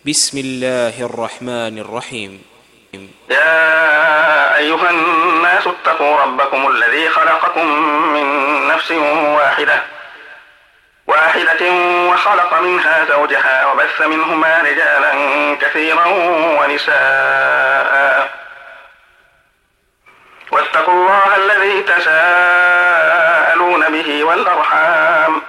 بسم الله الرحمن الرحيم. يا أيها الناس اتقوا ربكم الذي خلقكم من نفس واحدة وخلق منها زوجها وبث منهما رجالا كثيرا ونساء واتقوا الله الذي تساءلون به والأرحام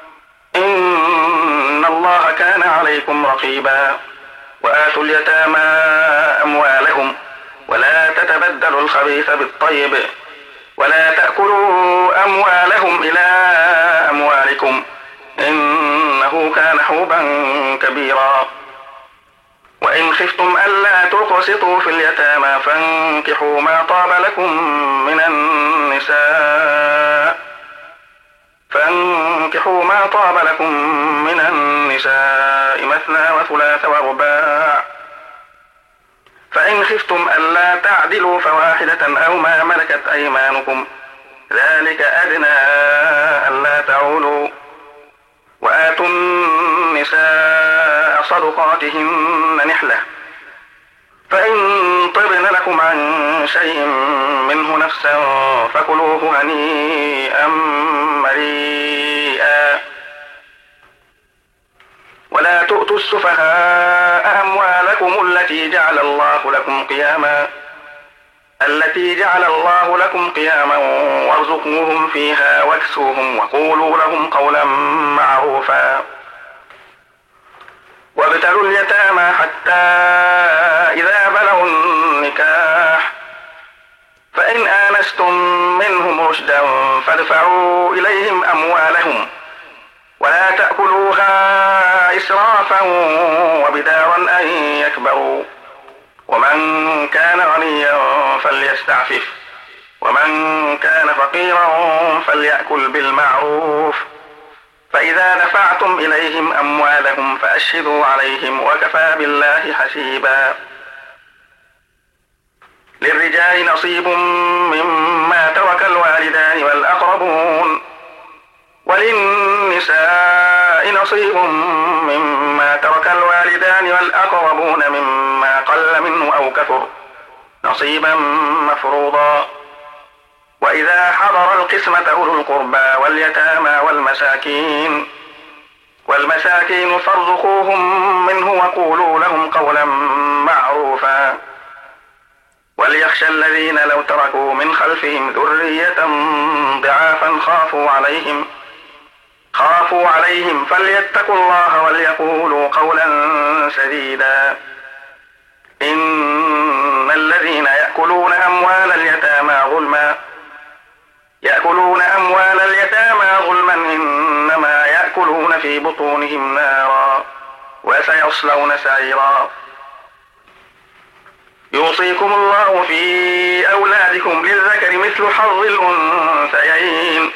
إن الله كان عليكم رقيبا. وآتوا اليتامى أموالهم ولا تتبدلوا الخبيث بالطيب ولا تأكلوا أموالهم إلى أموالكم إنه كان حوبا كبيرا. وإن خفتم ألا تقسطوا في اليتامى فانكحوا ما طاب لكم من النساء مثنى وثلاث ورباع. فإن خفتم ألا تعدلوا فواحدة أو ما ملكت أيمانكم ذلك أدنى ألا تعولوا. وآتوا النساء صدقاتهن نحلة فإن طبن لكم عن شيء منه نفسا فكلوه هنيئا مريئا. ولا تؤتوا السفهاء أموالكم التي جعل الله لكم قياما وارزقوهم فيها واكسوهم وقولوا لهم قولا معروفا. وابتلوا اليتامى حتى إذا بلغوا النكاح فإن آنستم منهم رشدا فادفعوا إليهم أموالهم ولا تأكلوها إسرافا وبدارا أن يكبروا. ومن كان غنيا فليستعفف ومن كان فقيرا فليأكل بالمعروف. فإذا دفعتم إليهم أموالهم فأشهدوا عليهم وكفى بالله حسيبا. للرجال نصيب مما ترك الوالدان والأقربون وللنساء نصيب مما ترك الوالدان والأقربون مما قل منه أو كثر نصيبا مفروضا. وإذا حضر القسمة أولو القربى واليتامى والمساكين فارزقوهم منه وقولوا لهم قولا معروفا. وليخشى الذين لو تركوا من خلفهم ذرية ضعافا خافوا عليهم فليتقوا الله وليقولوا قولا سديدا. إن الذين يأكلون أموال اليتامى ظلما إنما يأكلون في بطونهم نارا وسيصلون سعيرا. يوصيكم الله في أولادكم للذكر مثل حظ الأنثيين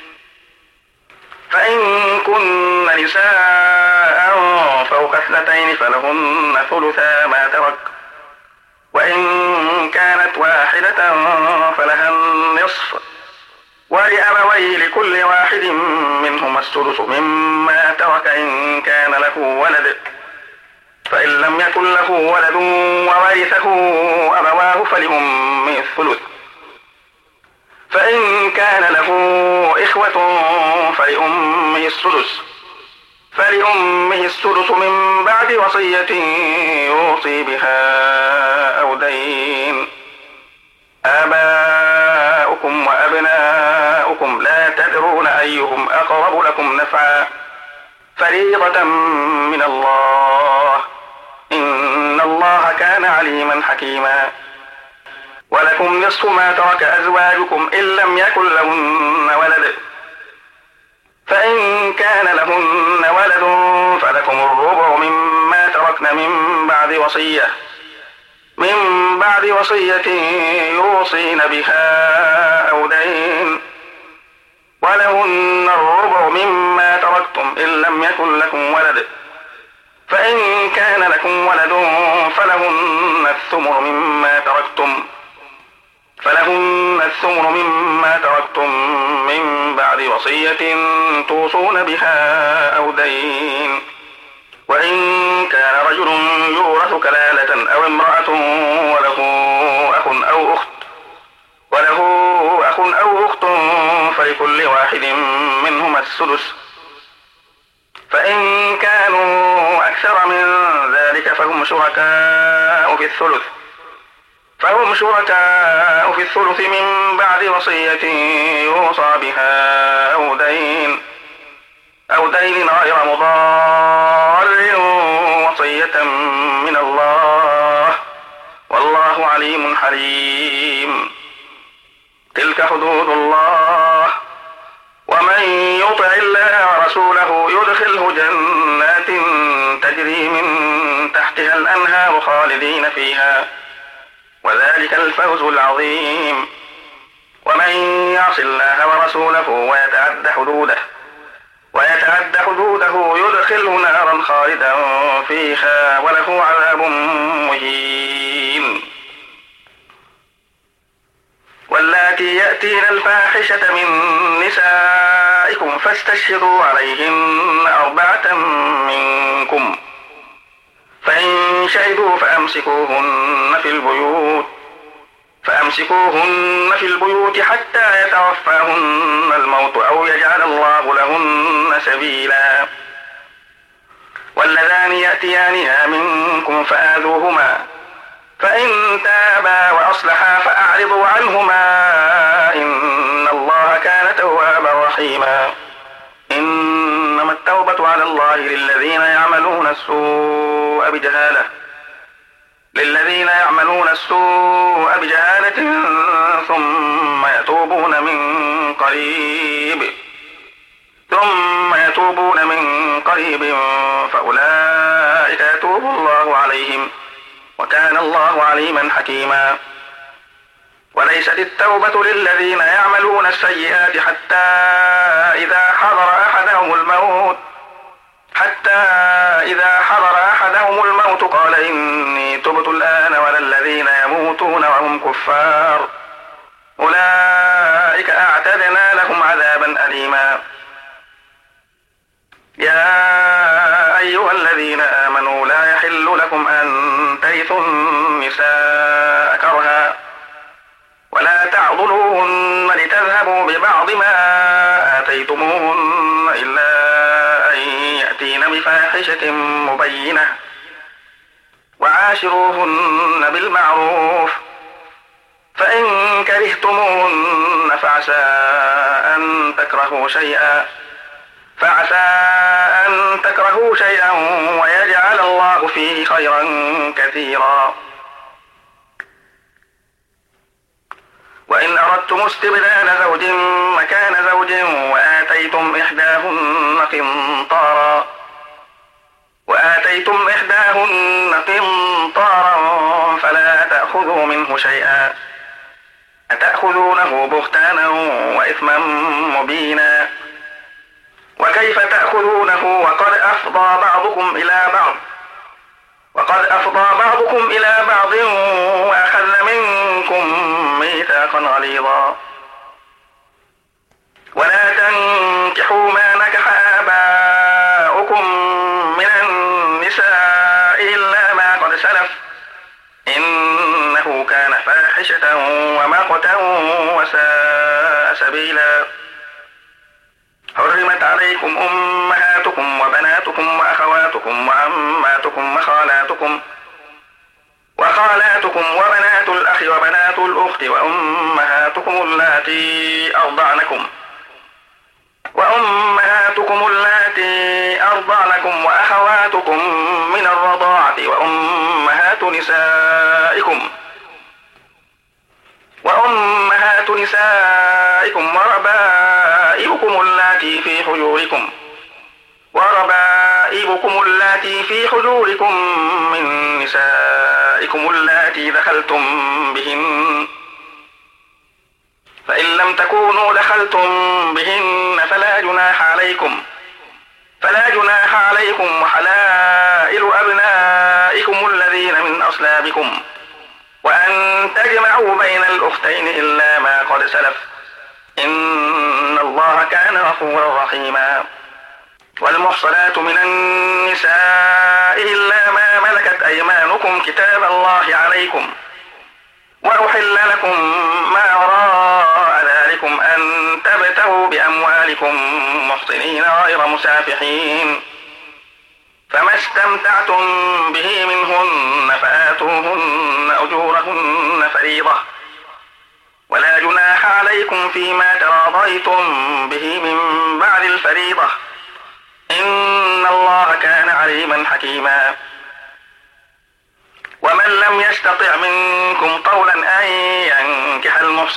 فإن كن نساء فوق 2 فلهن ثلثا ما ترك وإن كانت واحدة فلها النصف ولأبويه لكل واحد منهما السدس مما ترك إن كان له ولد فإن لم يكن له ولد وورثه أبواه فلأمه الثلث فإن كان له إخوة فلأمه السدس من بعد وصية يوصي بها أو دين. آباؤكم وأبناؤكم لا تدرون أيهم أقرب لكم نفعا فريضة من الله إن الله كان عليما حكيما. ولكم نصف ما ترك أزواجكم إن لم يكن لهن ولد فإن كان لهن ولد فلكم الربع مما تركن من بعد وصية يوصين بها أو دين. ولهن الربع مما تركتم إن لم يكن لكم ولد فإن كان لكم ولد فلهن الثمن مما تركتم من بعد وصية توصون بها أو دين. وإن كان رجل كلالة أو امرأة وله أخ أو أخت فلكل واحد منهما السدس، فإن كانوا أكثر من ذلك فهم شركاء في الثلث من بعد وصية يوصى بها أو دين غير مضار، وصية من الله والله عليم حليم. تلك حدود الله، ومن يطع الله ورسوله يدخله جنات تجري من تحتها الأنهار خالدين فيها، وذلك الفوز العظيم. ومن يعص الله ورسوله ويتعد حدوده يدخله نارا خالدا فيها وله عذاب مهين. واللاتي يأتين الفاحشة من نسائكم فاستشهدوا عليهن 4 منكم، فإن شهدوا فأمسكوهن في البيوت حتى يتوفاهن الموت أو يجعل الله لهن سبيلا. واللذان يأتيانها منكم فآذوهما، فإن تابا وأصلحا فأعرضوا عنهما إن الله كان توابا رحيما. إنما التوبة على الله للذين يعملون السوء بجهالة ثم يتوبون من قريب فأولئك يتوب الله عليهم، وكان الله عليما حكيما. وليست التوبة للذين يعملون السيئات حتى إذا حضر أحدهم الموت قال إني تبت الآن، ولا الذين يموتون وهم كفار أولئك أعتدنا لهم عذابا أليما. يا أيها الذين آمنوا لا يحل لكم أن ترثوا النساء كرها ولا تعضلوهن لتذهبوا ببعض ما آتيتموهن إلا أن يأتين بفاحشة مبينة، وعاشروهن بالمعروف، فإن كرهتموهن فعسى أن تكرهوا شيئا ويجعل الله فيه خيرا كثيرا. وإن أردتم استبدال زوج مكان زوج وآتيتم إحداهن قنطارا فلا تأخذوا منه شيئا، أتأخذونه بهتانا وإثما مبينا. وكيف تأخذونه وقد أفضى بعضكم إلى بعض وأخذ منكم ميثاقا غليظا. ولا تنكحوا ما نكح آباؤكم من النساء إلا ما قد سلف، إنه كان فاحشة ومقتا وساء سبيلا. حرمت عليكم أمهاتكم وبناتكم وأخواتكم وعماتكم وخالاتكم وبنات الأخ وبنات الأخت وأمهاتكم اللاتي أرضعنكم وأخواتكم من الرضاعة وأمهات نسائكم وربائبكم اللاتي في حجوركم من نسائكم اللاتي دخلتم بهن، فإن لم تكونوا دخلتم بهن فلا جناح عليكم وحلائل أبنائكم الذين من أصلابكم، وأن تجمعوا بين الأختين إلا ما قد سلف، إن الله كان غفورا رحيما. والمحصنات من النساء إلا ما ملكت أيمانكم كتاب الله عليكم وأحل لكم ما وراء ذلكم أن تبتغوا بأموالكم محصنين غير مسافحين، فما استمتعتم به منهن فآتوهن أجورهن فريضة، ولا جناح عليكم فيما تراضيتم به من بعد الفريضة، إن الله كان عليما حكيما. ومن لم يستطع منكم طولا أن ينكح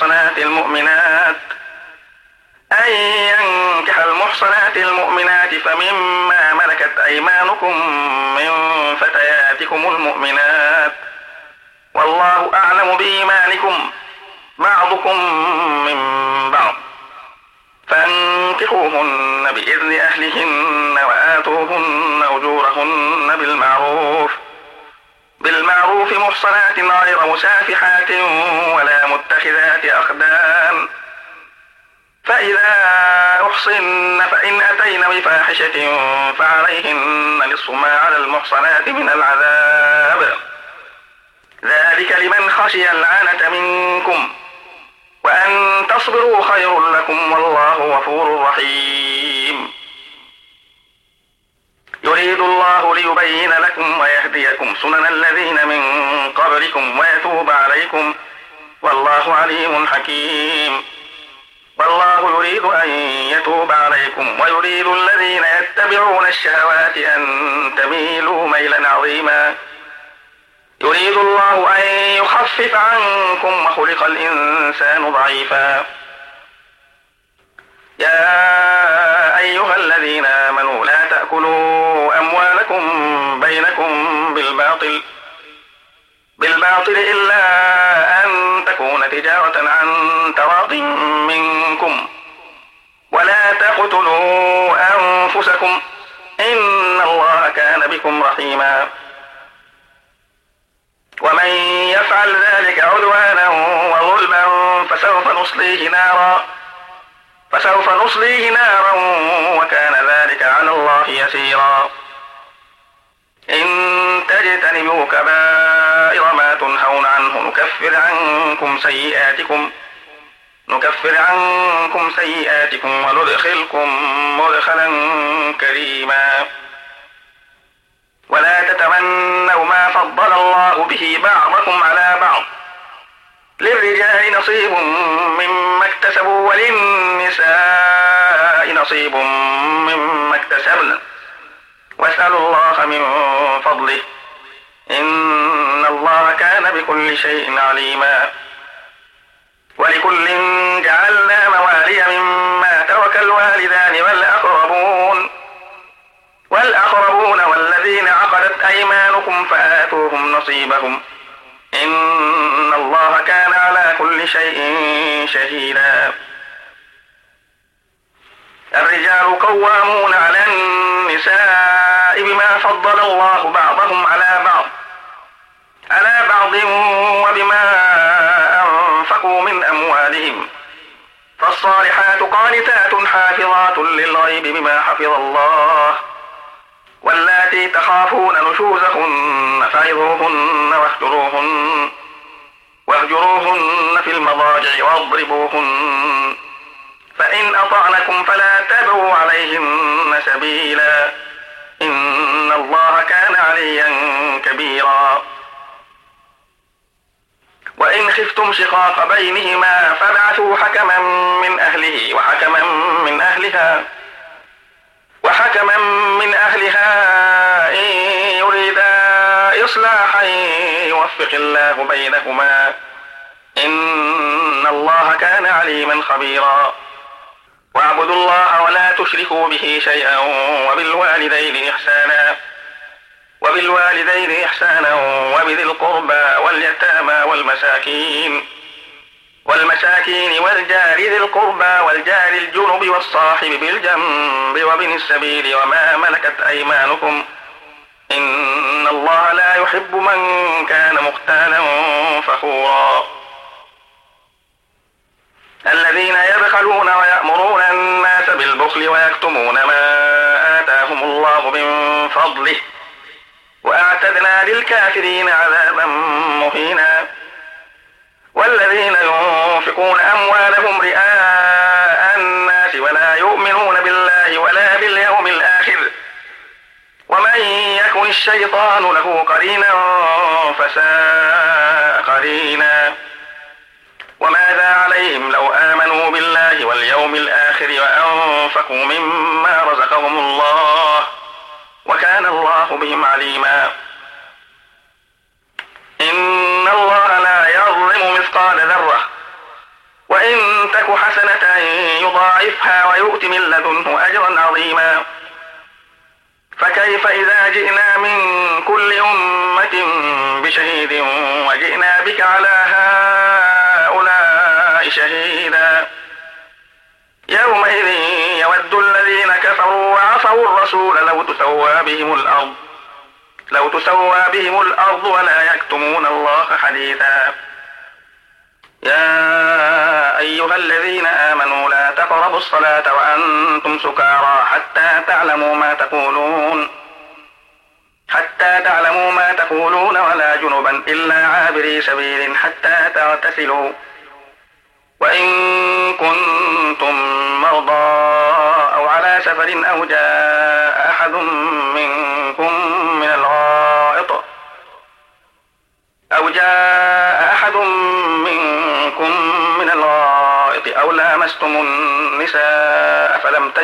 المحصنات المؤمنات فمما ملكت أيمانكم من فتياتكم المؤمنات، والله أعلم بإيمانكم بعضكم من بعض، فانكحوهن بإذن أهلهن وآتوهن أجورهن بالمعروف محصنات غير مسافحات ولا متخذات أخدان، فإذا أحصن فإن أتين بفاحشة فعليهن نصف ما على المحصنات من العذاب، ذلك لمن خشي العنة منكم، وأن تصبروا خير لكم والله غفور رحيم. يريد الله ليبين لكم ويهديكم سنن الذين من قبلكم ويتوب عليكم، والله عليم حكيم. والله يريد أن يتوب عليكم ويريد الذين يتبعون الشهوات أن تميلوا ميلا عظيما. يريد الله أن يخفف عنكم وخلق الإنسان ضعيفا. يا أيها الذين آمنوا لا تأكلوا أموالكم بينكم بالباطل إلا أن تكون تجارة عن تراض منكم، ولا تقتلوا أنفسكم إن الله كان بكم رحيما. ومن يفعل ذلك عدوانا وظلما فسوف نصليه نارا وكان ذلك على الله يسيرا. إن تجتنبوا كبائر ما تنهون عنه نكفر عنكم سيئاتكم وندخلكم مدخلا كريما. ولا تتمنوا ما فضل الله به بعضكم على بعض، للرجال نصيب مما اكتسبوا وللنساء نصيب مما اكتسبن، واسألوا الله من فضله إن الله كان بكل شيء عليما. ولكل جعلنا موالي مما ترك الوالدان والأقربون والذين عقدت أيمانكم فآتوهم نصيبهم إن الله كان على كل شيء شهيدا. الرجال قوامون على النساء بما فضل الله بعضهم على بعض وبما أنفقوا من أموالهم، فالصالحات قانتات حافظات للغيب بما حفظ الله، واللاتي تخافون نشوزهن فعظوهن واهجروهن في المضاجع واضربوهن، فإن أطعنكم فلا تبغوا عليهن سبيلا إن الله كان عليا كبيرا. وإن خفتم شقاق بينهما فابعثوا حكما من أهله وحكما من أهلها إن يريدا إصلاحا يوفق الله بينهما إن الله كان عليما خبيرا. واعبدوا الله ولا تشركوا به شيئا وبالوالدين إحسانا وبذي القربى واليتامى والمساكين والجار ذي القربى والجار الجنب والصاحب بالجنب وابن السبيل وما ملكت أيمانكم إن الله لا يحب من كان مختالا فخورا. الذين يبخلون ويأمرون الناس بالبخل ويكتمون ما آتاهم الله من فضله وأعتدنا للكافرين عذابا مهينا. والذين ينفقون أموالهم رئاء الناس ولا يؤمنون بالله ولا باليوم الآخر ومن يكن الشيطان له قرينا فساء قرينا. وماذا عليهم لو آمنوا بالله واليوم الآخر وأنفقوا مما رزقهم الله وكان الله بهم عليما. إن الله لا يظلم مثقال ذرة وإن تك حسنة يضاعفها ويؤت من لدنه أجرا عظيما. فكيف إذا جئنا من كل أمة بشهيد وجئنا بك على هؤلاء شهيدا. يومئذ يود الذين كفروا وعصوا الرسول لو تسوى بهم الأرض ولا يكتمون الله حديثا. يا أيها الذين آمنوا لا تقربوا الصلاة وأنتم سكارى حتى تعلموا ما تقولون ولا جنبا إلا عابري سبيل حتى تغتسلوا. وإن كنتم مرضى أو على سفر أو جاء أحد منكم من الغائط أو لامستم النساء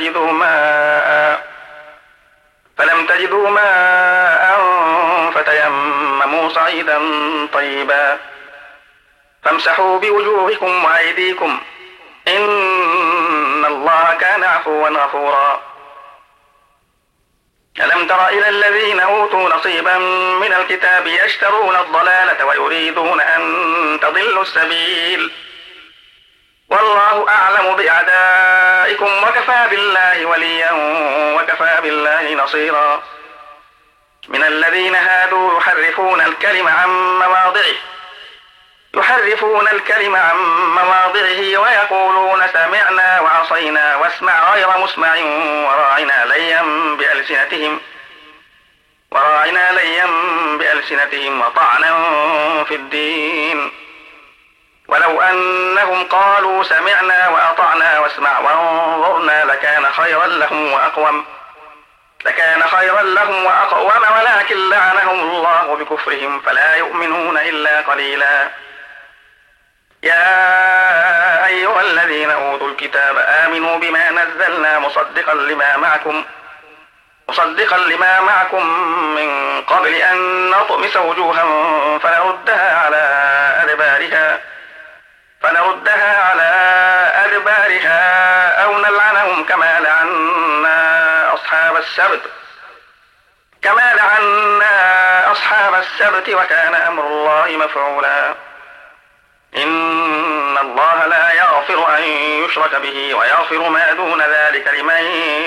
فلم تجدوا ماء فتيمموا صعيدا طيبا فامسحوا بوجوهكم وأيديكم إن الله كان عفوا غفورا. ألم تر إلى الذين أوتوا نصيبا من الكتاب يشترون الضلالة ويريدون أن تضلوا السبيل والله أعلم بأعدائكم وكفى بالله وليا وكفى بالله نصيرا. من الذين هادوا يحرفون الكلم عن مواضعه ويقولون سمعنا وعصينا واسمع غير مسمع وراعنا ليا بألسنتهم وطعنا في الدين. ولو أنهم قالوا سمعنا وأطعنا واسمع وانظرنا لكان خيرا لهم وأقوم ولكن لعنهم الله بكفرهم فلا يؤمنون إلا قليلا. يا أيها الذين أوتوا الكتاب آمنوا بما نزلنا مصدقا لما معكم من قبل أن نطمس وجوها فنردها على أدبارها أو نلعنهم كما لعنا أصحاب السبت وكان أمر الله مفعولا. إن الله لا يغفر أن يشرك به ويغفر ما دون ذلك لمن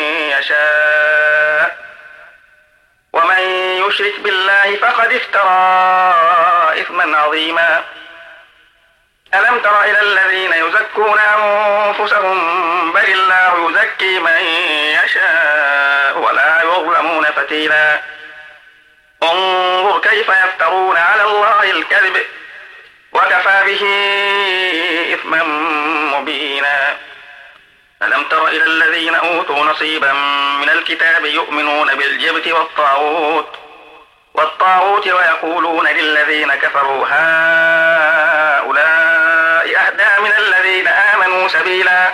يشاء ومن يشرك بالله فقد افترى إثما عظيما. ألم تر إلى الذين يزكون أنفسهم بل الله يزكي من يشاء ولا يظلمون فتيلا. انظر كيف يفترون على الله الكذب وكفى به إثما مبينا. ألم تر إلى الذين أوتوا نصيبا من الكتاب يؤمنون بالجبت والطاغوت ويقولون للذين كفروا هؤلاء أهدى من الذين آمنوا سبيلا.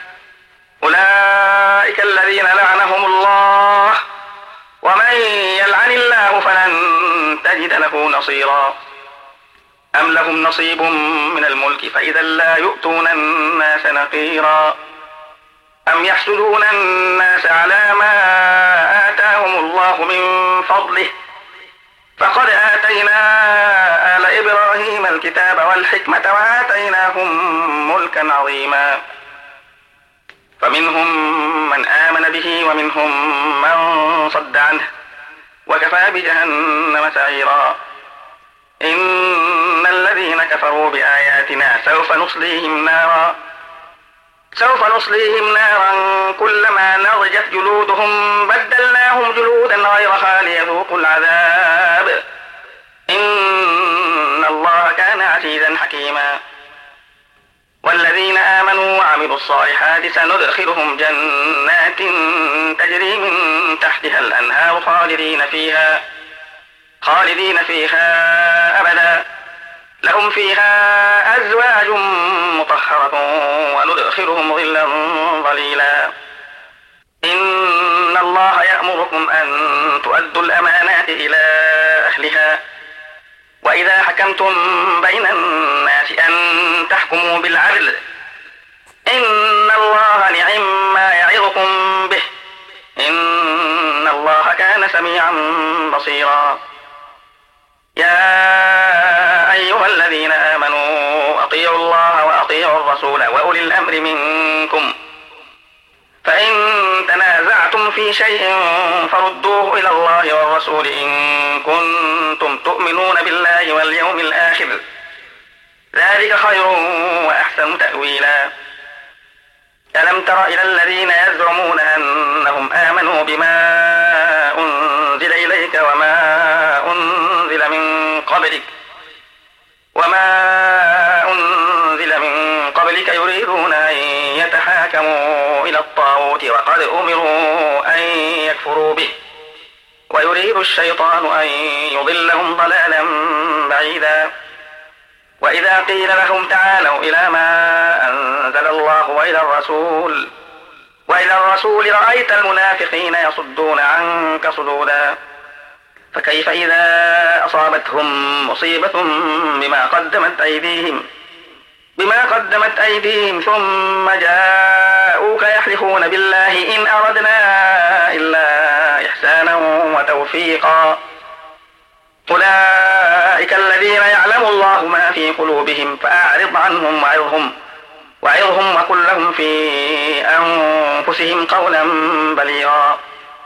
أولئك الذين لعنهم الله ومن يلعن الله فلن تجد له نصيرا. أم لهم نصيب من الملك فإذا لا يؤتون الناس نقيرا. أم يحسدون الناس على ما آتاهم الله من فضله فقد آتينا آل إبراهيم الكتاب والحكمة وآتيناهم ملكا عظيما. فمنهم من آمن به ومنهم من صد عنه وكفى بجهنم سعيرا. إن الذين كفروا بآياتنا سوف نصليهم سوف نصليهم نارا كلما نضجت جلودهم بدلناهم جلودا غيرها ليذوقوا العذاب إن الله كان عزيزا حكيما. والذين آمنوا وعملوا الصالحات سندخلهم جنات تجري من تحتها الأنهار خالدين فيها أبدا لهم فيها أزواج مطهرة وندخلهم ظلا ظليلا. إن الله يأمركم أن تؤدوا الأمانات إلى أهلها وإذا حكمتم بين الناس أن تحكموا بالعدل إن الله نعم ما يعظكم به إن الله كان سميعا بصيرا. يا أيها الذين آمنوا أطيعوا الله وأطيعوا الرسول وأولي الأمر منكم فإن تنازعتم في شيء فردوه إلى الله والرسول إن كنتم تؤمنون بالله واليوم الآخر ذلك خير وأحسن تأويلا. ألم تر إلى الذين يزعمون أنهم آمنوا بما أنزل إليك وما أنزل من قبلك يريدون أن يتحاكموا إلى الطاغوت وقد أمروا أن يكفروا به ويريد الشيطان أن يضلهم ضلالا بعيدا. وإذا قيل لهم تعالوا إلى ما أنزل الله وإلى الرسول رأيت المنافقين يصدون عنك صدودا. فكيف إذا أصابتهم مصيبة بما قدمت أيديهم ثم جاءوك يحلفون بالله إن أردنا إلا إحسانا وتوفيقا أولئك الذين يعلم الله ما في قلوبهم فأعرض عنهم وعظهم وقل لهم في أنفسهم قولا بليغا.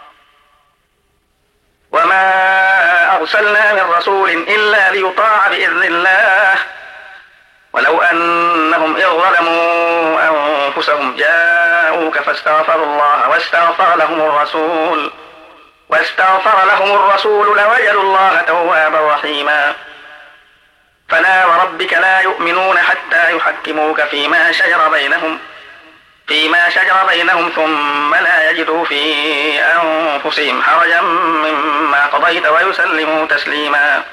وما أرسلنا من رسول إلا ليطاع بإذن الله ولو أنهم إذ ظلموا أنفسهم جاءوك فاستغفروا الله واستغفر لهم الرسول لوجدوا الله توابا رحيما. فلا وربك لا يؤمنون حتى يحكموك فيما شجر بينهم ثم لا يجدوا في أنفسهم حرجا مما قضيت ويسلموا تسليما.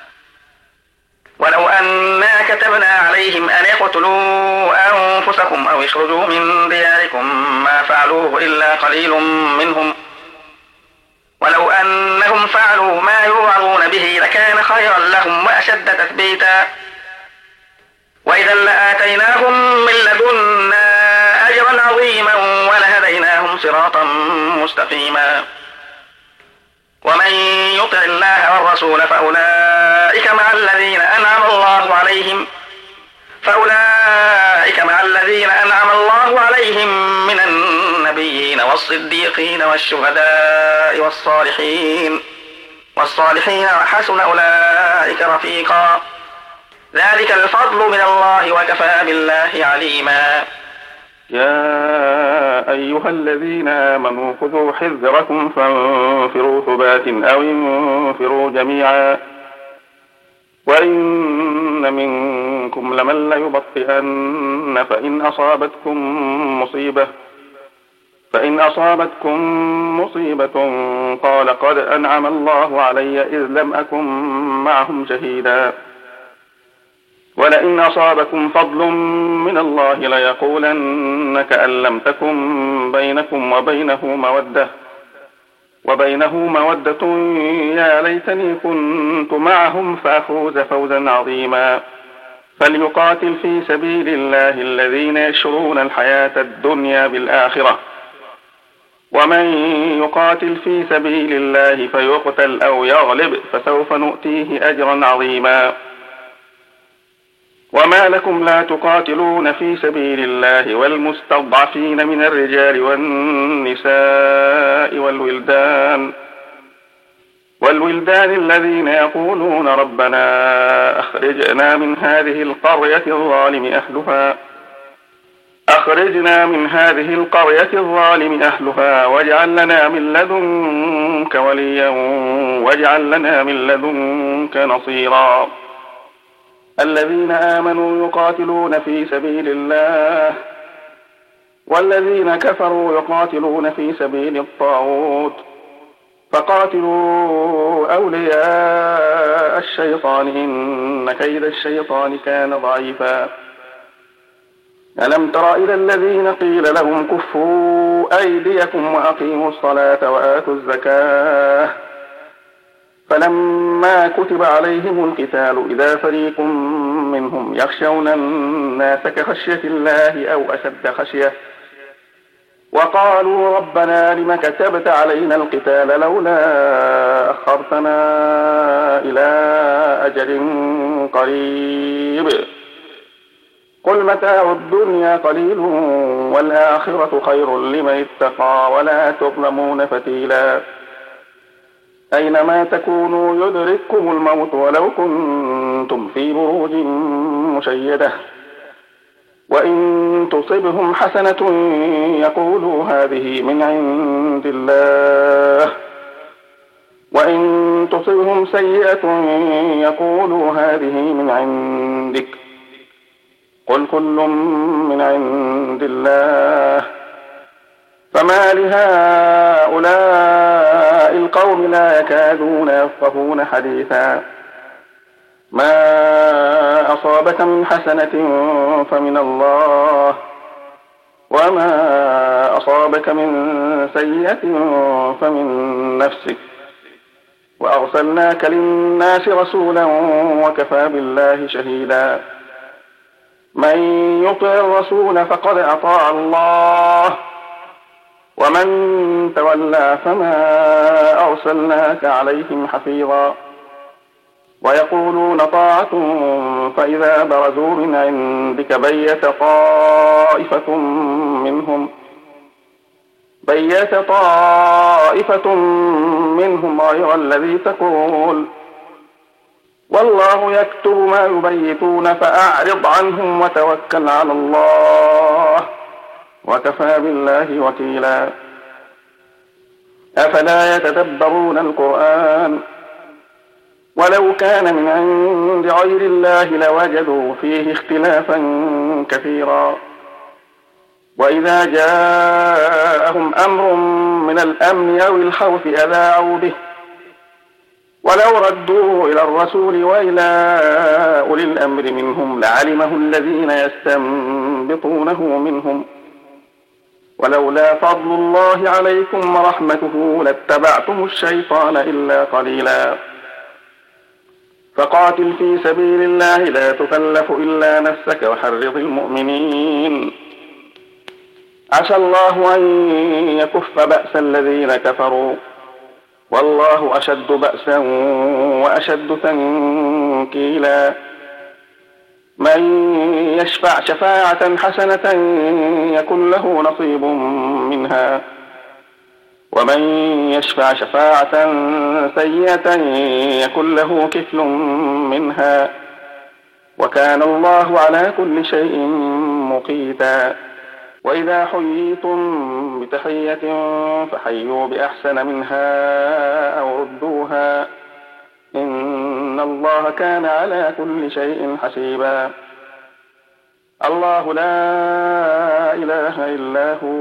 ولو أنا كتبنا عليهم أن يقتلوا أنفسكم أو يخرجوا من دياركم ما فعلوه إلا قليل منهم ولو أنهم فعلوا ما يوعظون به لكان خيرا لهم وأشد تثبيتا وإذا لآتيناهم من لدنا أجرا عظيما ولهديناهم صراطا مستقيما. ومن يطع الله والرسول فأولئك مع الذين أنعم الله عليهم من النبيين والصديقين والشهداء والصالحين وحسن أولئك رفيقا. ذلك الفضل من الله وكفى بالله عليما. يا أيها الذين آمنوا خذوا حذركم فانفروا ثبات أو انفروا جميعا وإن منكم لمن ليبطئن فإن أصابتكم مصيبة قال قد أنعم الله علي إذ لم أكن معهم شهيدا ولئن أصابكم فضل من الله ليقولن كأن لم تكن بينكم وبينه مودة يا ليتني كنت معهم فأفوز فوزا عظيما. فليقاتل في سبيل الله الذين يشرون الحياة الدنيا بالآخرة ومن يقاتل في سبيل الله فيقتل أو يغلب فسوف نؤتيه أجرا عظيما. وما لكم لا تقاتلون في سبيل الله والمستضعفين من الرجال والنساء والولدان الذين يقولون ربنا أخرجنا من هذه القرية أخرجنا من هذه القرية الظالم أهلها واجعل لنا من لدنك وليا واجعل لنا من لدنك نصيرا. الذين آمنوا يقاتلون في سبيل الله والذين كفروا يقاتلون في سبيل الطاغوت فقاتلوا أولياء الشيطان إن كيد الشيطان كان ضعيفا. ألم تر إلى الذين قيل لهم كفوا أيديكم وأقيموا الصلاة وآتوا الزكاة فلما كتب عليهم القتال إذا فريق منهم يخشون الناس كخشية الله أو أشد خشية وقالوا ربنا لم كتبت علينا القتال لولا أخرتنا إلى أجل قريب قل متاع الدنيا قليل والآخرة خير لمن اتقى ولا تظلمون فتيلا. أينما تكونوا يدرككم الموت ولو كنتم في بروج مشيدة وإن تصبهم حسنة يقولوا هذه من عند الله وإن تصبهم سيئة يقولوا هذه من عندك قل كل من عند الله فما لهؤلاء القوم لا يكادون يفقهون حديثا. ما أصابك من حسنة فمن الله وما أصابك من سيئة فمن نفسك وأرسلناك للناس رسولا وكفى بالله شهيدا. من يطع الرسول فقد أطاع الله ومن تولى فما أرسلناك عليهم حفيظا. ويقولون طاعة فإذا برزوا من عندك بيت طائفة منهم غير الذي تقول والله يكتب ما يبيتون فأعرض عنهم وتوكل على الله وكفى بالله وكيلا. أفلا يتدبرون القرآن ولو كان من عند غير الله لوجدوا فيه اختلافا كثيرا. وإذا جاءهم أمر من الأمن أو الخوف أذاعوا به ولو ردوه إلى الرسول وإلى أولي الأمر منهم لعلمه الذين يستنبطونه منهم ولولا فضل الله عليكم ورحمته لاتبعتم الشيطان إلا قليلا. فقاتل في سبيل الله لا تكلف إلا نفسك وحرض المؤمنين عسى الله أن يكف بأس الذين كفروا والله أشد بأسا وأشد تنكيلا. من يشفع شفاعة حسنة يكن له نصيب منها ومن يشفع شفاعة سيئة يكن له كفل منها وكان الله على كل شيء مقيتا. وإذا حييتم بتحية فحيوا بأحسن منها أو ردوها إن الله كان على كل شيء حسيبا. الله لا إله إلا هو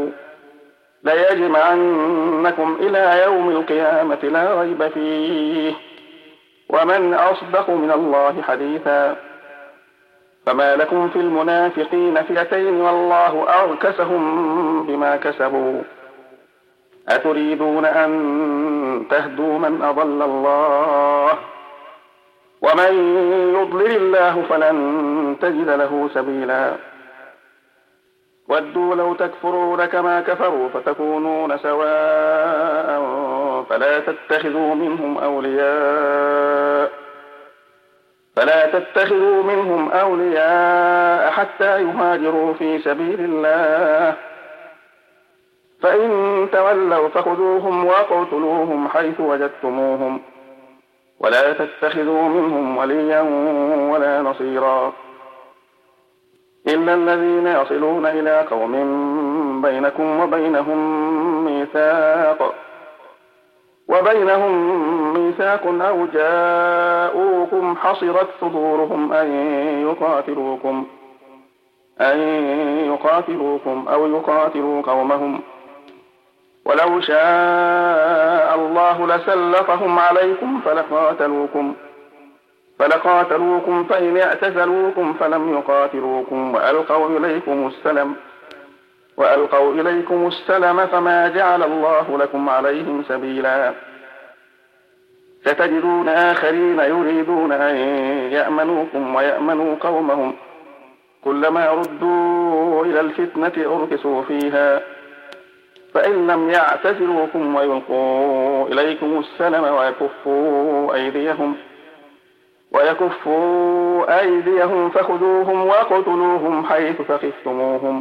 ليجمعنكم إلى يوم القيامة لا ريب فيه ومن أصدق من الله حديثا. فما لكم في المنافقين فئتين والله أركسهم بما كسبوا أتريدون أن تهدوا من أضل الله ومن يضلل الله فلن تجد له سبيلا. ودوا لو تكفرون كما كفروا فتكونون سواء فلا تتخذوا منهم أولياء حتى يهاجروا في سبيل الله فإن تولوا فخذوهم واقتلوهم حيث وجدتموهم ولا تتخذوا منهم وليا ولا نصيرا. إلا الذين يصلون إلى قوم بينكم وبينهم ميثاق أو جاءوكم حصرت صدورهم أن يقاتلوكم أو يقاتلوا قومهم، ولو شاء الله لسلطهم عليكم فلقاتلوكم فإن اعتزلوكم فلم يقاتلوكم وألقوا إليكم السلم فما جعل الله لكم عليهم سبيلا. ستجدون آخرين يريدون أن يأمنوكم ويأمنوا قومهم، كلما ردوا إلى الفتنة أركسوا فيها، فإن لم يعتزلوكم ويلقوا إليكم السلم ويكفوا أيديهم فخذوهم وقتلوهم حيث ثقفتموهم،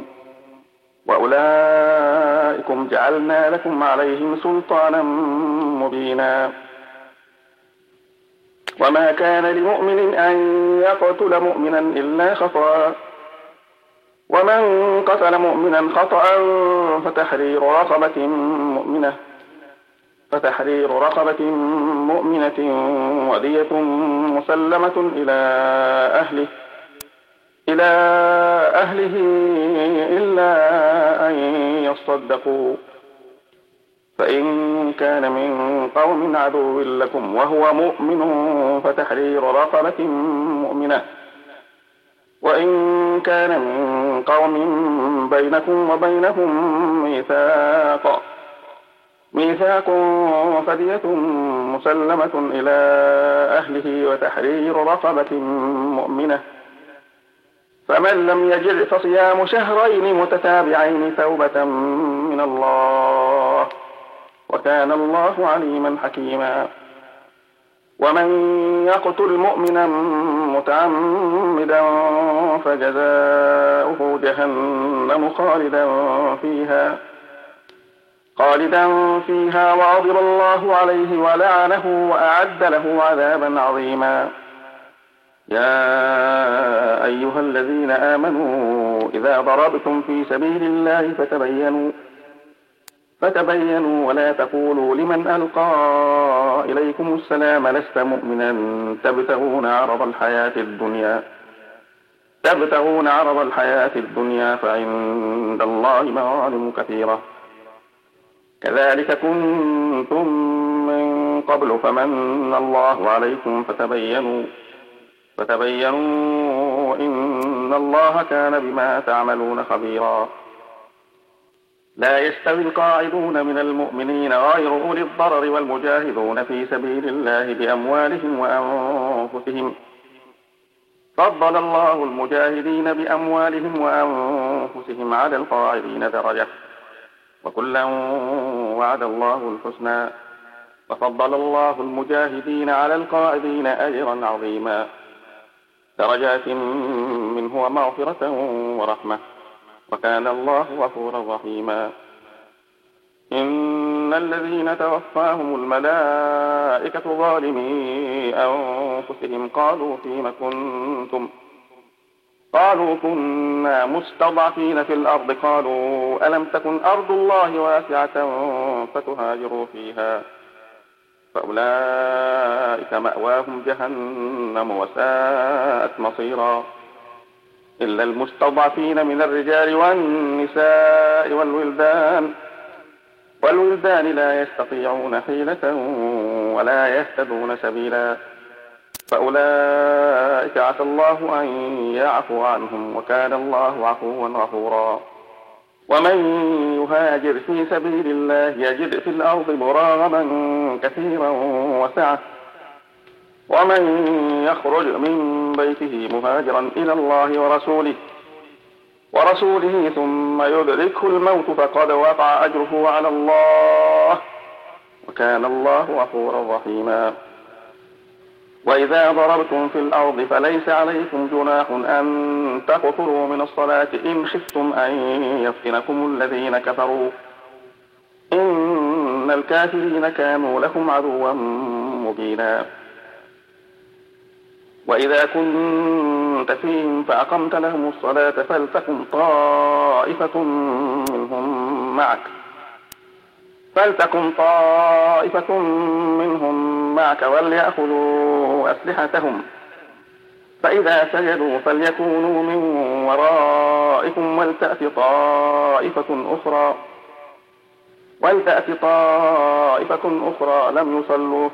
وأولئكم جعلنا لكم عليهم سلطانا مبينا. وما كان لمؤمن أن يقتل مؤمنا إلا خطأ، ومن قتل مؤمنا خطأ فتحرير رقبة مؤمنة ودية مسلمة إلى أهله إلا أن يصدقوا، فإن كان من قوم عدو لكم وهو مؤمن فتحرير رقبة مؤمنة، وإن كان من قوم بينكم وبينهم ميثاق فدية مسلمة إلى أهله وتحرير رقبة مؤمنة، فمن لم يجد فصيام شهرين متتابعين توبة من الله، وكان الله عليما حكيما. ومن يقتل مؤمنا متعمدا فجزاؤه جهنم خالدا فيها وغضب الله عليه ولعنه وأعد له عذابا عظيما. يا أيها الذين آمنوا إذا ضربتم في سبيل الله فتبينوا ولا تقولوا لمن ألقى إليكم السلام لست مؤمنا تبتغون عرض الحياة الدنيا فعند الله مغانم كثيرة، كذلك كنتم من قبل فمن الله عليكم فتبينوا إن الله كان بما تعملون خبيرا. لا يستوي القاعدون من المؤمنين غير أولي الضرر والمجاهدون في سبيل الله بأموالهم وأنفسهم، فضل الله المجاهدين بأموالهم وأنفسهم على القاعدين درجة، وكلا وعد الله الحسنى، وفضل الله المجاهدين على القاعدين أجرا عظيما، درجات منه ومغفرة ورحمة، وكان الله غفورا رحيما. إن الذين توفاهم الملائكة ظالمي أنفسهم قالوا فيم كنتم؟ قالوا كنا مستضعفين في الأرض، قالوا ألم تكن أرض الله واسعة فتهاجروا فيها، فأولئك مأواهم جهنم وساءت مصيرا، إلا المستضعفين من الرجال والنساء والولدان لا يستطيعون حيلة ولا يهتدون سبيلا، فأولئك عسى الله أن يعفو عنهم، وكان الله عفوا غفورا. ومن يهاجر في سبيل الله يجد في الأرض مراغما كثيرا وسعة، ومن يخرج من بيته مهاجرا إلى الله ورسوله ثم يدركه الموت فقد وقع أجره على الله، وكان الله غفورا رحيما. وإذا ضربتم في الأرض فليس عليكم جناح أن تقصروا من الصلاة إن خفتم أن يفتنكم الذين كفروا، إن الكافرين كانوا لكم عدوا مبينا. وإذا كنت فيهم فأقمت لهم الصلاة فلتقم طائفة منهم معك وليأخذوا أسلحتهم، فإذا سجدوا فليكونوا من ورائكم ولتأت طائفة أخرى لم يصلوا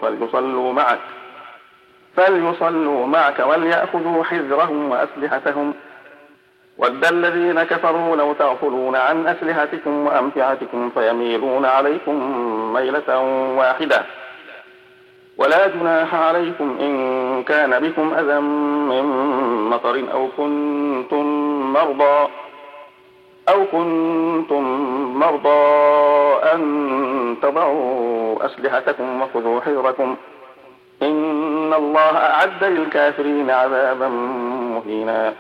فليصلوا معك وليأخذوا حذرهم وأسلحتهم. ود الذين كفروا لو تغفلون عن أسلحتكم وأمتعتكم فيميلون عليكم ميلة واحدة. ولا جناح عليكم إن كان بكم أذى من مطر أو كنتم مرضى أن تضعوا أسلحتكم وخذوا حذركم، إن الله أعد للكافرين عذابا مهينا.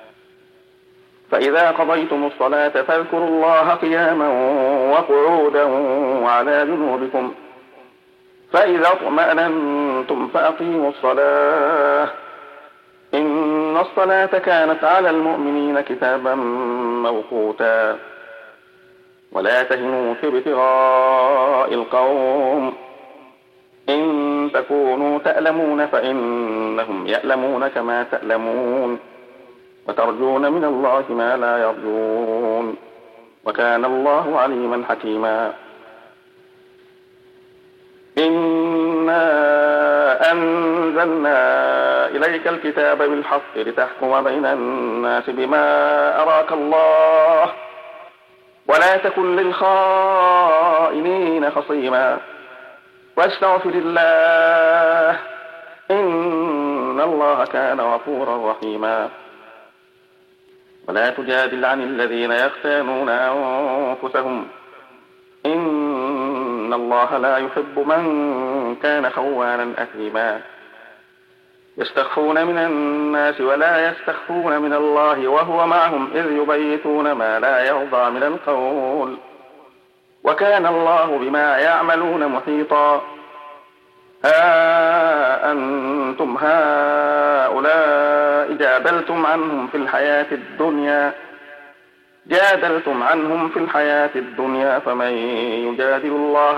فإذا قضيتم الصلاة فاذكروا الله قياما وقعودا وعلى جنوبكم، فإذا اطمأننتم فأقيموا الصلاة، إن الصلاة كانت على المؤمنين كتابا موقوتا. ولا تهنوا في ابتغاء القوم، إن تكونوا تألمون فإنهم يألمون كما تألمون، وترجون من الله ما لا يرجون، وكان الله عليما حكيما. إنا أنزلنا إليك الكتاب بالحق لتحكم بين الناس بما أراك الله، ولا تكن للخائنين خصيما، واستغفر الله إن الله كان غفورا رحيما. ولا تجادل عن الذين يختانون أنفسهم، إن الله لا يحب من كان خوانا أثيما. يستخفون من الناس ولا يستخفون من الله وهو معهم إذ يبيتون ما لا يرضى من القول، وكان الله بما يعملون محيطا. ها أنتم هؤلاء جادلتم عنهم في الحياة الدنيا فمن يجادل الله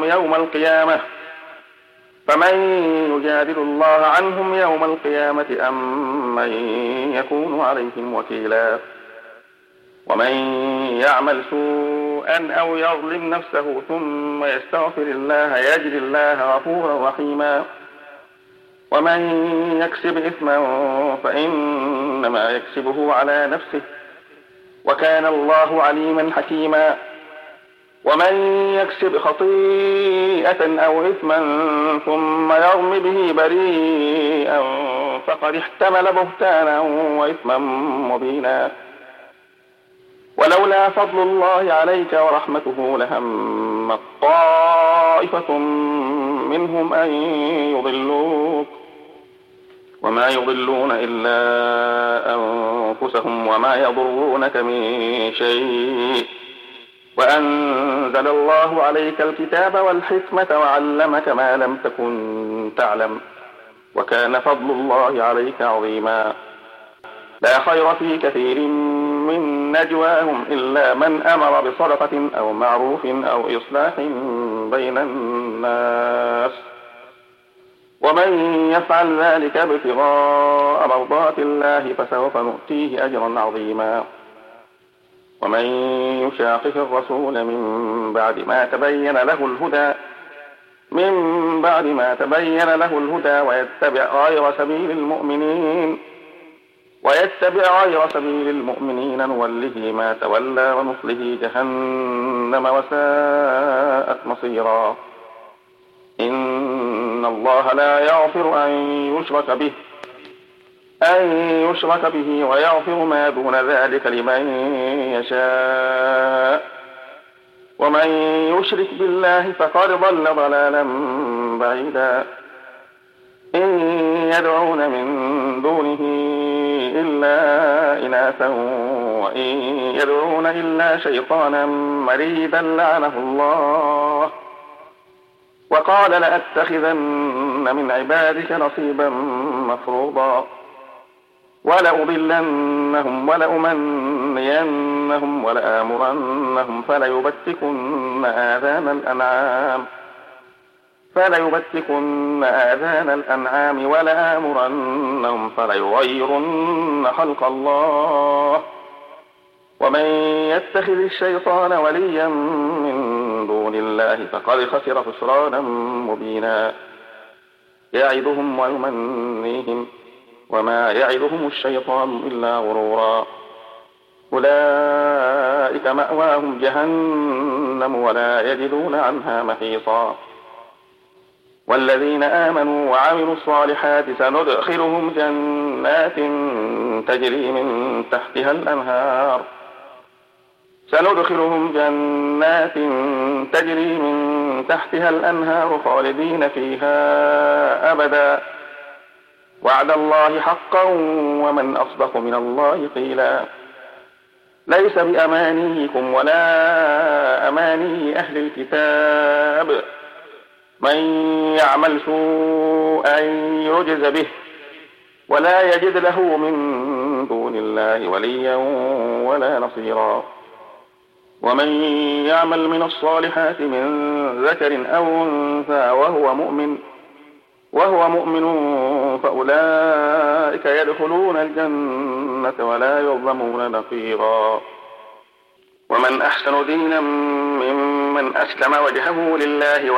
عنهم يوم القيامة أم من يكون عليهم وكيلا. ومن يعمل سوءا أو يظلم نفسه ثم يستغفر الله يجد الله غفورا رحيما. ومن يكسب إثما فإنما يكسبه على نفسه، وكان الله عليما حكيما. ومن يكسب خطيئة أو إثما ثم يرم به بريئا فقد احتمل بهتانا وإثما مبينا. ولولا فضل الله عليك ورحمته لهم طائفة منهم أن يضلوك، وما يضلون إلا أنفسهم وما يضرونك من شيء، وأنزل الله عليك الكتاب والحكمة وعلمك ما لم تكن تعلم، وكان فضل الله عليك عظيما. لا خير في كثير من نجواهم إلا من أمر بصدقة أو معروف أو إصلاح بين الناس، ومن يفعل ذلك ابتغاء مرضات الله فسوف نؤتيه أجرا عظيما. ومن يشاقق الرسول من بعد ما تبين له الهدى ويتبع غير سبيل المؤمنين نوله ما تولى ونصله جهنم وساءت مصيرا. إن الله لا يغفر أن يشرك به ويغفر ما دون ذلك لمن يشاء، ومن يشرك بالله فقد ضل ضلالا بعيدا. إن يدعون من دونه إلا إناثا وإن يدعون إلا شيطانا مريدا لعنه الله وقال لأتخذن من عبادك نصيبا مفروضا ولأضلنهم ولأمنينهم ولآمرنهم فليبتكن آذان الأنعام ولآمرنهم فليغيرن خلق الله ومن يتخذ الشيطان وليا من دون الله فقد خسر خسرانا مبينا يعدهم ويمنيهم وما يعدهم الشيطان إلا غرورا أولئك مأواهم جهنم ولا يجدون عنها محيصا والذين آمنوا وعملوا الصالحات سندخلهم جنات تجري من تحتها الأنهار خالدين فيها أبدا وعد الله حقا ومن أصدق من الله قيلا ليس بأمانيكم ولا أماني أهل الكتاب من يعمل سوءا يجز به ولا يجد له من دون الله وليا ولا نصيرا ومن يعمل من الصالحات من ذكر أو أنثى وهو مؤمن فأولئك يدخلون الجنة ولا يظلمون نقيرا ومن أحسن دينا ممن أسلم وجهه لله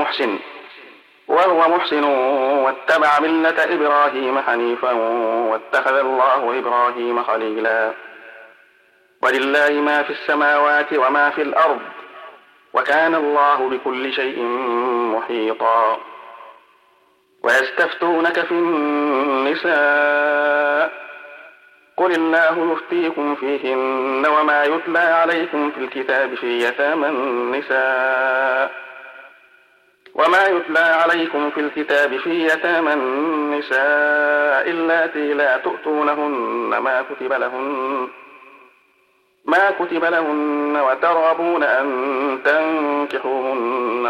وهو محسن واتبع ملة إبراهيم حنيفا واتخذ الله إبراهيم خليلا ولله ما في السماوات وما في الأرض وكان الله بكل شيء محيطا ويستفتونك في النساء قل الله يفتيكم فيهن وما يتلى عليكم في الكتاب في يتامى النساء اللاتي لا تؤتونهن ما كتب لهن وترغبون أن تنكحوهن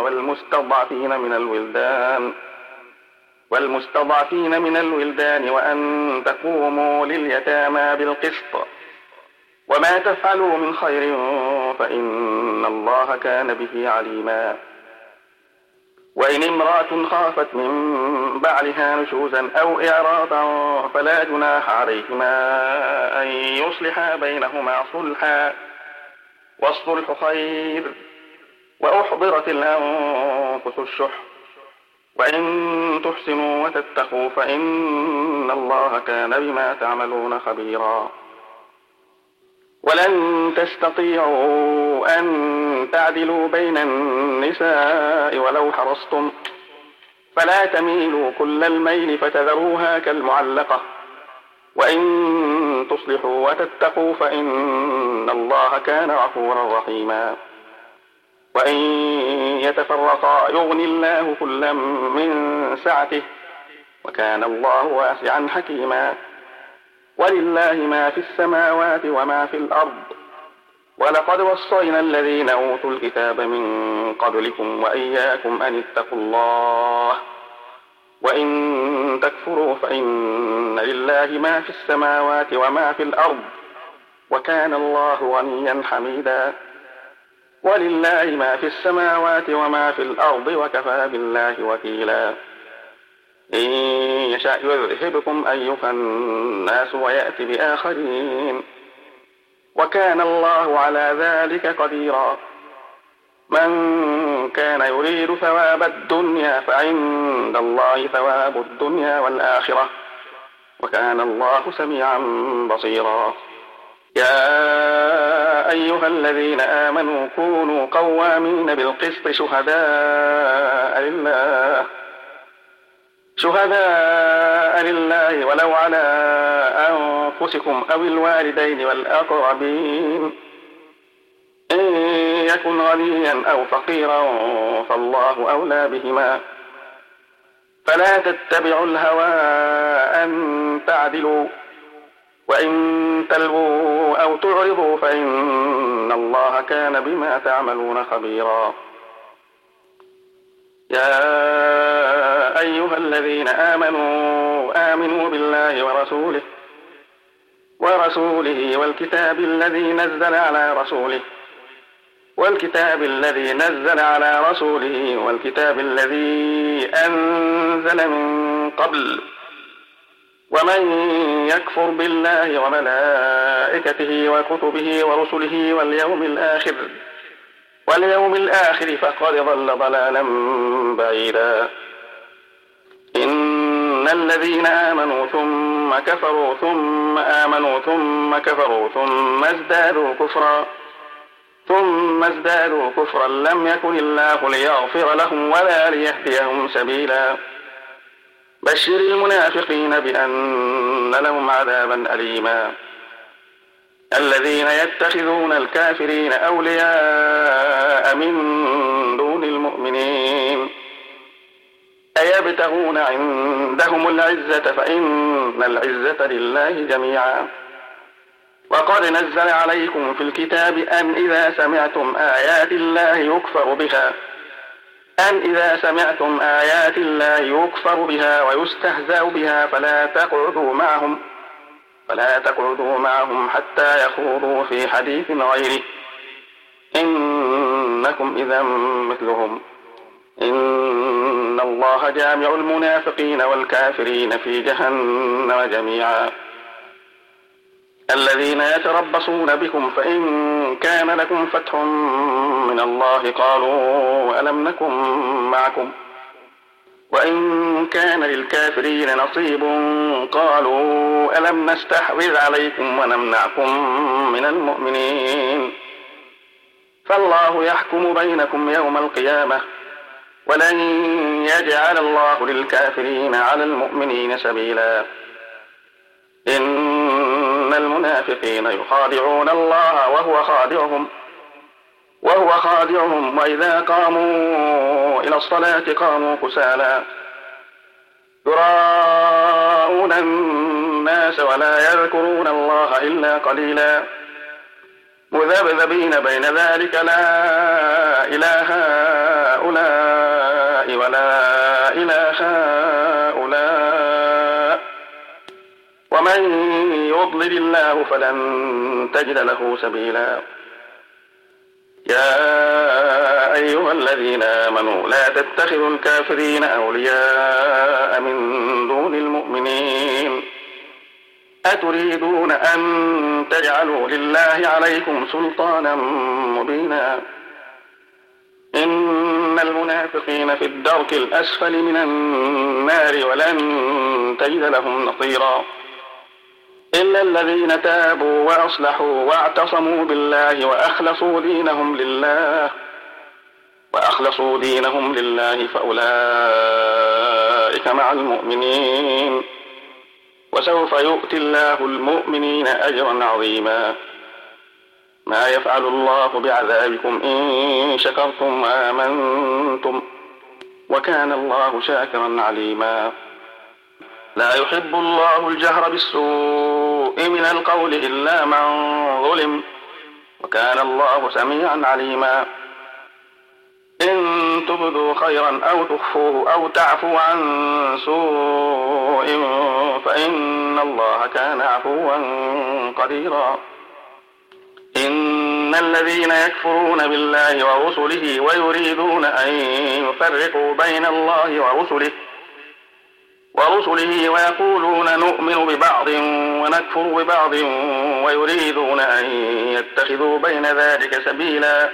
والمستضعفين من الولدان وأن تقوموا لليتامى بالقسط وما تفعلوا من خير فإن الله كان به عليما وإن امرأة خافت من بعلها نشوزا أو إعراضا فلا جناح عليهما أن يصلحا بينهما صلحا والصلح خير وأحضرت الأنفس الشح وإن تحسنوا وتتقوا فإن الله كان بما تعملون خبيرا ولن تستطيعوا أن تعدلوا بين النساء ولو حرصتم فلا تميلوا كل الميل فتذروها كالمعلقة وإن تصلحوا وتتقوا فإن الله كان غفورا رحيما وإن يتفرقا يغني الله كلا من سعته وكان الله واسعا حكيما ولله ما في السماوات وما في الأرض ولقد وصينا الذين أوتوا الكتاب من قبلكم وإياكم أن اتقوا الله وإن تكفروا فإن لله ما في السماوات وما في الأرض وكان الله غنيا حميدا ولله ما في السماوات وما في الأرض وكفى بالله وكيلا إن يشاء يذهبكم أيها الناس ويأتي بآخرين وكان الله على ذلك قديرا من كان يريد ثواب الدنيا فعند الله ثواب الدنيا والآخرة وكان الله سميعا بصيرا يا أيها الذين آمنوا كونوا قوامين بالقسط شهداء لله ولو على أنفسكم أو الوالدين والأقربين إن يكن غنيا أو فقيرا فالله أولى بهما فلا تتبعوا الهوى أن تعدلوا وإن تلووا أو تعرضوا فإن الله كان بما تعملون خبيرا يا أيها الذين آمنوا بالله ورسوله والكتاب الذي نزل على رسوله والكتاب الذي أنزل من قبل ومن يكفر بالله وملائكته وكتبه ورسله واليوم الآخر فقد ضل ضلالا بعيدا. إن الذين آمنوا ثم كفروا ثم آمنوا ثم كفروا ثم ازدادوا كفرا لم يكن الله ليغفر لهم ولا ليهديهم سبيلا. بشر المنافقين بأن لهم عذابا أليما. الذين يتخذون الكافرين أولياء من دون المؤمنين أيبتغون عندهم العزة فإن العزة لله جميعا. وقد نزل عليكم في الكتاب أن إذا سمعتم آيات الله يكفر بها ويستهزأ بها فلا تقعدوا معهم حتى يخوضوا في حديث غيره إنكم إذا مثلهم. إن الله جامع المنافقين والكافرين في جهنم جميعا. الذين يتربصون بكم فإن كان لكم فتح من الله قالوا ألم نكن معكم وإن كان للكافرين نصيب قالوا ألم نستحوذ عليكم ونمنعكم من المؤمنين. فالله يحكم بينكم يوم القيامة ولن يجعل الله للكافرين على المؤمنين سبيلا. إن المنافقين يخادعون الله وهو خادعهم وإذا قاموا إلى الصلاة قاموا كسالى يراءون الناس ولا يذكرون الله إلا قليلا مذبذبين بين ذلك لا إله هؤلاء ولا إله هؤلاء ومن يضلل الله فلن تجد له سبيلا. يا أيها الذين آمنوا لا تتخذوا الكافرين أولياء من دون المؤمنين أتريدون أن تجعلوا لله عليكم سلطانا مبينا. إن المنافقين في الدرك الأسفل من النار ولن تجد لهم نصيرا إلا الذين تابوا وأصلحوا واعتصموا بالله وأخلصوا دينهم لله فأولئك مع المؤمنين وسوف يؤتي الله المؤمنين أجرا عظيما. ما يفعل الله بعذابكم إن شكرتم وآمنتم وكان الله شاكرا عليما. لا يحب الله الجهر بالسوء من القول إلا من ظلم وكان الله سميعا عليما. إن تبدوا خيرا أو تخفوه أو تعفوا عن سوء فإن الله كان عفوا قديرا. إن الذين يكفرون بالله ورسله ويريدون أن يفرقوا بين الله ورسله ويقولون نؤمن ببعض ونكفر ببعض ويريدون أن يتخذوا بين ذلك سبيلا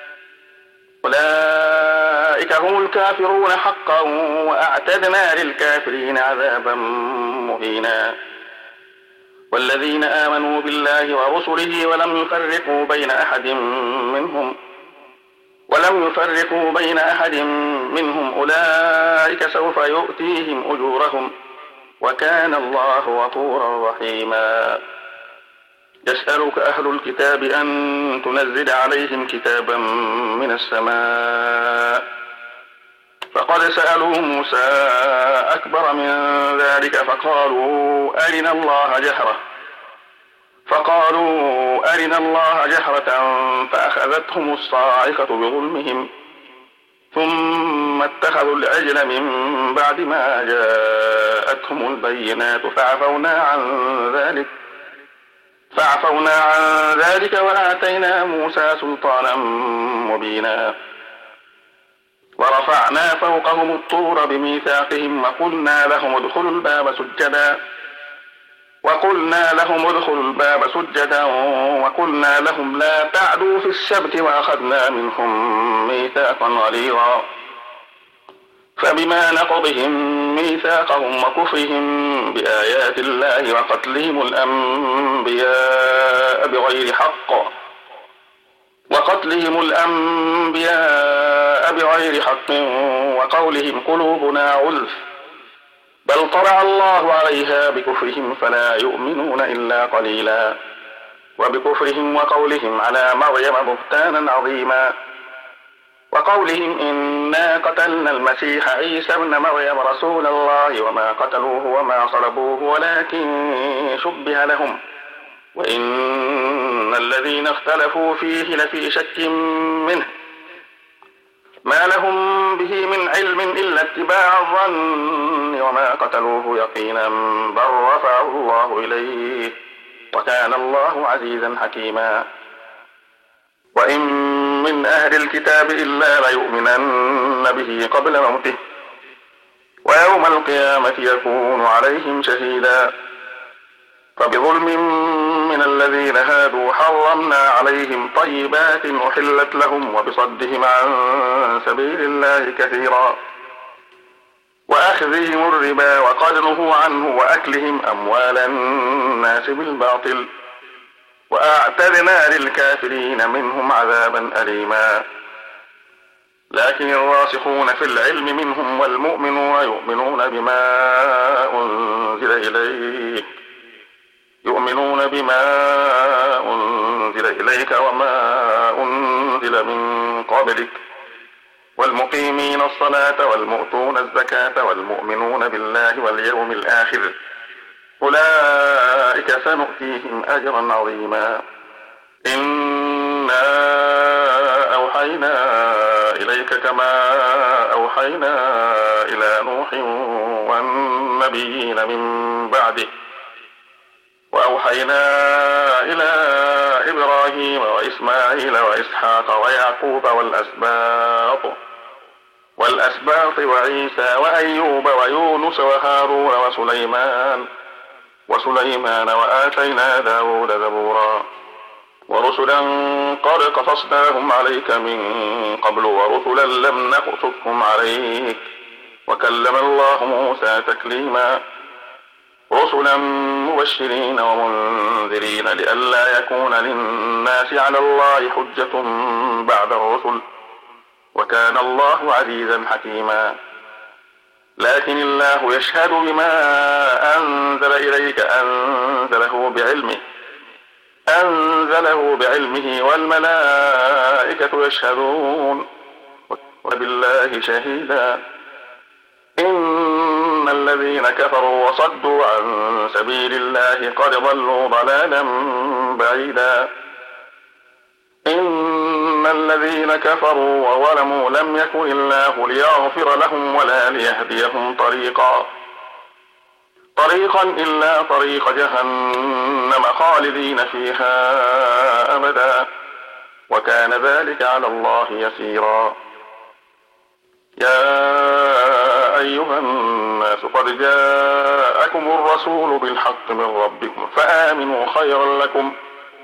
أولئك هم الكافرون حقا وأعتدنا للكافرين عذابا مهينا. والذين آمنوا بالله ورسله ولم يفرقوا بين أحد منهم أولئك سوف يؤتيهم أجورهم وكان الله غفورا رحيما. يسألك أهل الكتاب أن تنزل عليهم كتابا من السماء فقد سألوا موسى أكبر من ذلك فقالوا أرنا الله جهرة فأخذتهم الصاعقة بظلمهم ثم اتخذوا العجل من بعد ما جاءتهم البينات فعفونا عن ذلك وآتينا موسى سلطانا مبينا. ورفعنا فوقهم الطور بميثاقهم وقلنا لهم ادخلوا الباب سجدا وقلنا لهم لا تعدوا في السبت وأخذنا منهم ميثاقا غليظا. فبما نقضهم ميثاقهم وكفرهم بآيات الله وقتلهم الأنبياء بغير حق وقولهم قلوبنا غلف بل طبع الله عليها بكفرهم فلا يؤمنون إلا قليلا. وبكفرهم وقولهم على مريم بهتانا عظيما. وقولهم إنا قتلنا المسيح عيسى ابن مريم رسول الله وما قتلوه وما صلبوه ولكن شبه لهم وإن الذين اختلفوا فيه لفي شك منه ما لهم به من علم إلا اتباع الظن وما قتلوه يقينا بل رفعه الله إليه وكان الله عزيزا حكيما. وإن من أهل الكتاب إلا ليؤمنن به قبل موته ويوم القيامة يكون عليهم شهيدا. فبظلم من الذين هادوا حرمنا عليهم طيبات أحلت لهم وبصدهم عن سبيل الله كثيرا وأخذهم الربا وقد نهوا عنه وأكلهم أموال الناس بالباطل وأعتدنا للكافرين منهم عذابا أليما. لكن الراسخون في العلم منهم والمؤمنون يؤمنون بما أنزل إليك وما أنزل من قبلك والمقيمين الصلاة والمؤتون الزكاة والمؤمنون بالله واليوم الآخر أولئك سنؤتيهم أجرا عظيما. إنا أوحينا إليك كما أوحينا إلى نوح والنبيين من بعده وأوحينا إلى إبراهيم وإسماعيل وإسحاق ويعقوب والأسباط وعيسى وأيوب ويونس وهارون وسليمان وآتينا داود زبورا. ورسلا قد قصصناهم عليك من قبل ورسلا لم نقصصهم عليك وكلم الله موسى تكليما. رسلا مبشرين ومنذرين لئلا يكون للناس على الله حجة بعد الرسل وكان الله عزيزا حكيما. لكن الله يشهد بما أنزل إليك أنزله بعلمه والملائكة يشهدون وبالله شهيدا. إن الذين كفروا وصدوا عن سبيل الله قد ضلوا ضلالا بعيدا. إن الذين كفروا وظلموا لم يكن الله ليغفر لهم ولا ليهديهم طريقا إلا طريق جهنم خالدين فيها أبدا وكان ذلك على الله يسيرا. يا أيها الناس قد جاءكم الرسول بالحق من ربكم فآمنوا خيرا لكم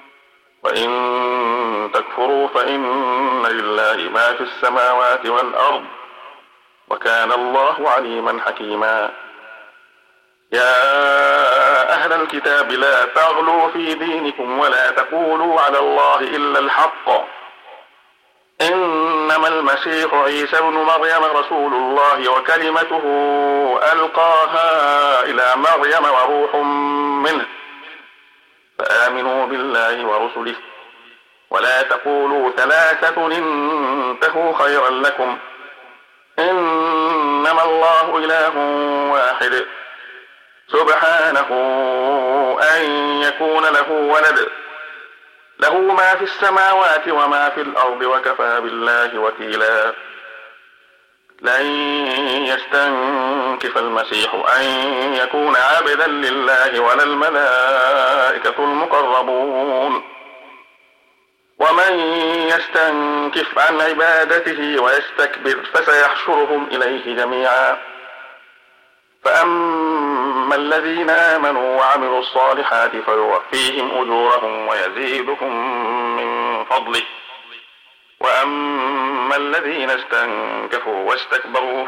وإن تكفروا فإن لله ما في السماوات والأرض وكان الله عليما حكيما. يا أهل الكتاب لا تغلوا في دينكم ولا تقولوا على الله إلا الحق إنما المسيح عيسى ابن مريم رسول الله وكلمته ألقاها إلى مريم وروح منه فآمنوا بالله ورسله ولا تقولوا ثلاثة انتهوا خيرا لكم إنما الله إله واحد سبحانه أن يكون له ولد له ما في السماوات وما في الأرض وكفى بالله وكيلا. لن يستنكف المسيح أن يكون عبدا لله ولا الملائكة المقربون، ومن يستنكف عن عبادته ويستكبر فسيحشرهم إليه جميعا. فأما الذين آمنوا وعملوا الصالحات فيوفيهم أجورهم ويزيدهم من فضله، وأما الذين استنكفوا واستكبروا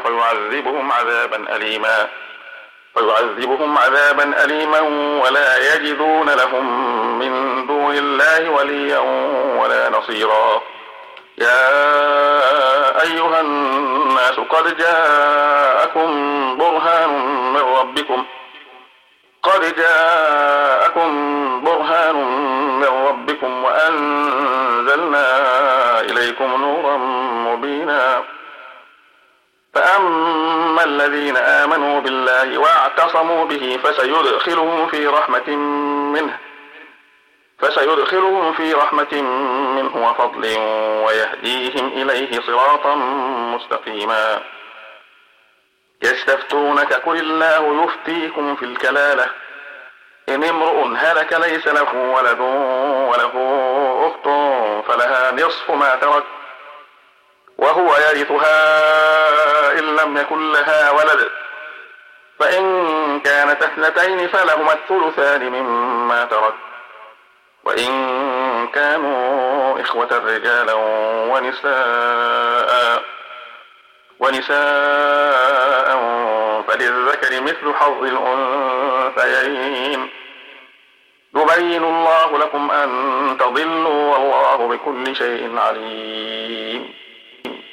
فيعذبهم عذابا أليما ولا يجدون لهم من دون الله وليا ولا نصيرا. يا أيها الناس قد جاءكم برهان من ربكم وأنزلنا إليكم نورا مبينا. فأما الذين آمنوا بالله واعتصموا به فسيدخلهم في رحمة منه وفضل ويهديهم إليه صراطا مستقيما. يستفتونك قل الله يفتيكم في الكلالة، إن امرؤ هلك ليس له ولد وله أخت فلها نصف ما ترك وهو يرثها إن لم يكن لها ولد، فإن كانت اثنتين فلهما الثلثان مما ترك، وإن كانوا إخوة رجالا ونساء فللذكر مثل حظ الأنثيين. يبين الله لكم أن تضلوا والله بكل شيء عليم.